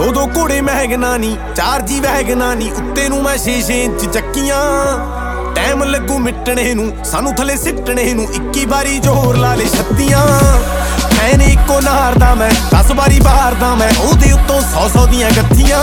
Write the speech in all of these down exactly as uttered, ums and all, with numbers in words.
दो दो घोड़े महगना नी चार जी वैगना नी उत्ते नू मैं छे छे इंच चक्कियां टाइम लगू मिटने नू सानू थले सिटने नू इक्की बारी जोर ला ले छत्तियां फैन इको नारदा मैं दस बारी बारदा मैं ओहदे उत्तों सौ सौ दियां गत्थियां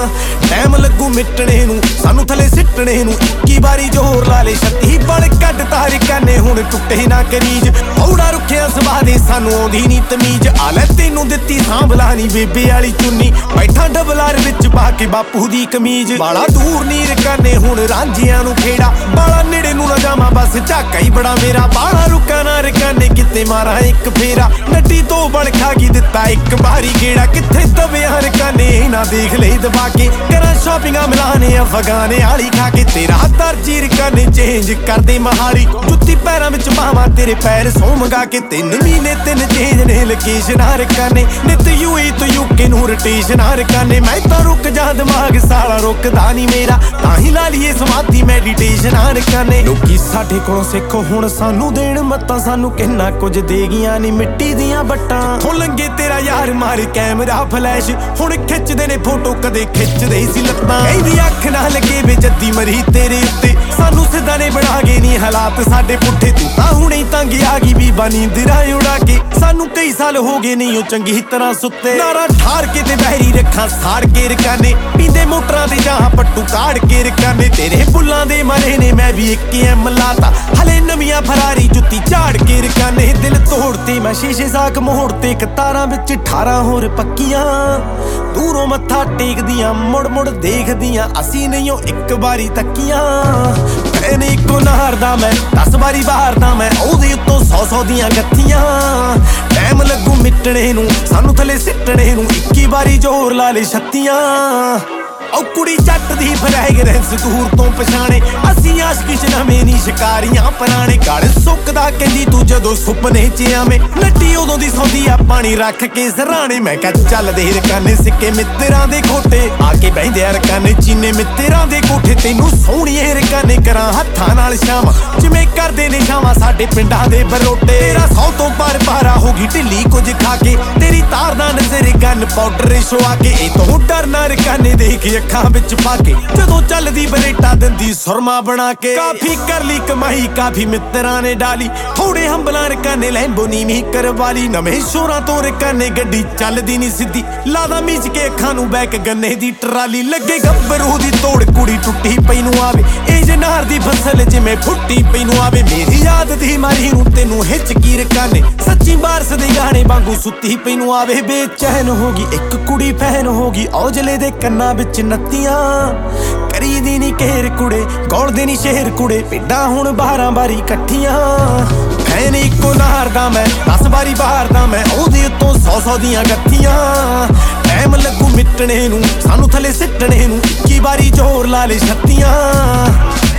टाइम लगू मिटने नू सानू थले सिटने नू इक्की बारी जोर ला ले छत्ती बल कट तार कने हुण टुटे ना करीज औड़ा रुखिया सुभा दे सानू आउंदी नी तमीज आ लै तैनू दित्ती सांभला नी बेबे वाली चुन्नी बैठा डबलार विच पा के बापू दी कमीज बाला दूर नीर कने हुण रांझियां नू खेड़ा बाला नेड़े नू ना जावां बस झाका ही बड़ा मेरा बाला रुका ना रकाने किते मारा एक फेरा नड्डी तो बण खागी दित्ता एक बारी गेड़ा किथे दबिया रकाने ना देख ले दबा के करा शॉपिंगा मिलाने अफगाने आली खा के तेरा दर्जी रकाने चेंज कर दे महाली जुत्ती पैरां विच पावां तेरे पैर सौ मंगा के तीन महीने तीन चेंज ने लोकेशन रकाने नित यूए तो यूके नू रोटेशन रकाने मैं तो रुक जा दिमाग साला रुकदा नी मेरा तां ही ला लीए समाधि मैडिटेशन रकाने लोकी साडे कोलों सिख हुण सानू देण मत्तां सानू किन्ना कुछ दे गईयां नी मिट्टी दियां बट्टां कित्थों लंघे तेरा यार मार कैमरा फ्लैश हुण खिचदे ने फोटो कदे खिचदे सी लत्तां कहदी अख ना लगे वे जद्दी मरी तेरे उत्ते सानू सिद्धा ने बना गए नी हालात साडे पुट्ठे तू तां हुणे तंग आ गई बीबा नींदरां उड़ा के सानू कई साल हो गए नहीं ओ चंगी तरह सुत्ते नारा ठार के ते बहरी रखां साड़ के रकाने पींदे मोटरां ते जहां पट्टू काड़ के रकाने तेरे बुल्लां दे मरे ने मैं भी इक्के एम लाता हले नवियां फरारी जुत्ती झाड़ के रकाने दिल तोड़ते मैं शीशे साक मोड़ते कतारां विच अठारह होर पक्कियां दूरों मत्था टेकदियां मुड़ मुड़ देखदियां असी नहीं ओ एक बारी तक्कियां मैंने इको नारदा मैं दस बारी बारदा मैं ओहदे उत्तों सौ सौ दियां गत्थियां टाइम लगू मिटने नू सानू थले सिटने नू इक्की बारी जोर ला ले छत्तियां औ कुड़ी जट दी फ्रैगरेंस दूर तो पछाणे असी आशिक नवें नी शिकारियां पुराने गल सुकदा कहंदी तू जदों सुपने च आवें नट्टी उदों दी सौंदी आ पानी रख के सराणे मैं कह चल दे रकाने सिक्के मित्तरां दे खोटे आके बहिंदे रकाने चीने मित्तरां दे कोठे तैनू सोहणीए रकाने करां हत्थां नाल शाम जिवें करदे ने शावां साडे पिंडां दे बरोटे तेरा सौ तो पर पारा होगी ढिल्ली कुछ खा के तेरी तारदा नजर गन पाउडर छुआ के ए तों डरना रकाने देख अखां विच पाके जदों चलदी बरेटा दिंदी सुरमा बना के काफी कर ली कमाई काफी मित्तरां ने डाली थोड़े हंबलां रकाने लैंबो नीवी करवाली नवें शोरां तो रकाने गड्डी चलदी नी सिद्धी लादा मीच के अखां नू बैक गन्ने दी ट्राली लगे गब्बरू दी तोड़ कुड़ी टुट्टी पई नू आवे ए जनार दी फसल जिवें फुट्टी पई नू आवे मेरी याद दी मारी नू तैनू हिचकी रकाने सच्ची बारस दे गाने वांगू सुत्ती पई नू आवे बेचैन होगी एक कुड़ी फैन होगी औजले दे कन्नां विच नत्तियां करी दी नी घेर कुड़े गौलदे नी शहर कुड़े पिंडां हुण बारां बारी कट्ठियां फैन इको नारदा मैं दस बारी बारदा मैं ओहदे उत्तों सौ सौ दियां गत्थियां टाइम लगू मिटने नू सानू थले सिटने नू इक्की बारी जोर ला ले छत्तियां।